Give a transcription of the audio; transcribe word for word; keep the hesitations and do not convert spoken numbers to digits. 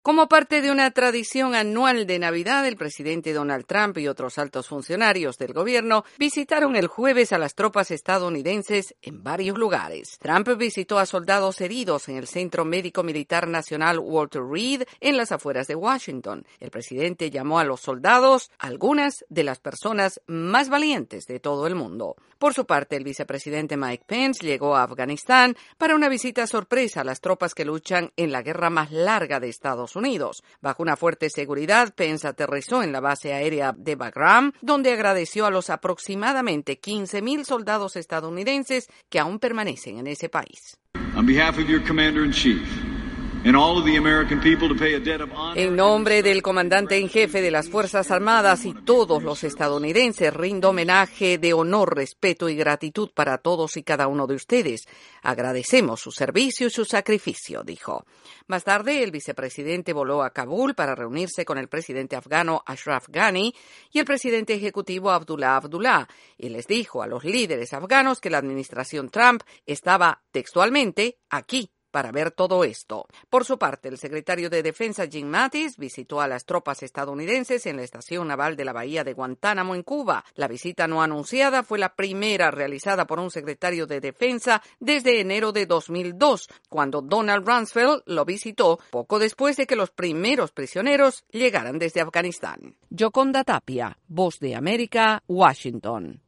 Como parte de una tradición anual de Navidad, el presidente Donald Trump y otros altos funcionarios del gobierno visitaron el jueves a las tropas estadounidenses en varios lugares. Trump visitó a soldados heridos en el Centro Médico Militar Nacional Walter Reed en las afueras de Washington. El presidente llamó a los soldados algunas de las personas más valientes de todo el mundo. Por su parte, el vicepresidente Mike Pence llegó a Afganistán para una visita sorpresa a las tropas que luchan en la guerra más larga de Estados Unidos. Bajo una fuerte seguridad, Pence aterrizó en la base aérea de Bagram, donde agradeció a los aproximadamente quince mil soldados estadounidenses que aún permanecen en ese país. On behalf of your commander-in-chief, and all of the American people, to pay a debt of honor. En nombre del comandante en jefe de las Fuerzas Armadas y todos los estadounidenses, rindo homenaje de honor, respeto y gratitud para todos y cada uno de ustedes. Agradecemos su servicio y su sacrificio, dijo. Más tarde, el vicepresidente voló a Kabul para reunirse con el presidente afgano Ashraf Ghani y el presidente ejecutivo Abdullah Abdullah, y les dijo a los líderes afganos que la administración Trump estaba textualmente aquí para ver todo esto. Por su parte, el secretario de Defensa Jim Mattis visitó a las tropas estadounidenses en la estación naval de la bahía de Guantánamo en Cuba. La visita no anunciada fue la primera realizada por un secretario de Defensa desde enero de dos mil dos, cuando Donald Rumsfeld lo visitó poco después de que los primeros prisioneros llegaran desde Afganistán. Yoconda Tapia, Voz de América, Washington.